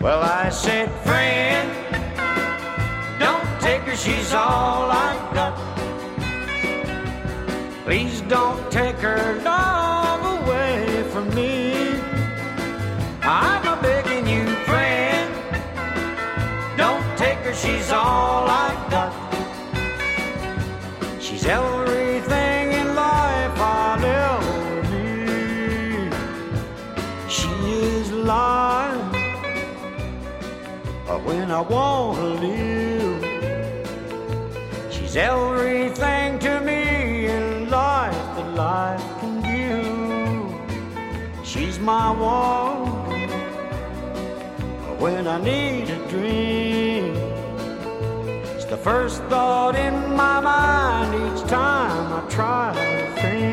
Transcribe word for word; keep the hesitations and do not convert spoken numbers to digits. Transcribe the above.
Well, I said, friend, don't take her, she's all I've got. Please don't take her love away from me. I'm a begging you, friend, don't take her, she's all I've got. She's everything in life I'll ever need. She is life when I want to live. She's everything to me in life that life can give. She's my one when I need a dream. It's the first thought in my mind each time I try to think.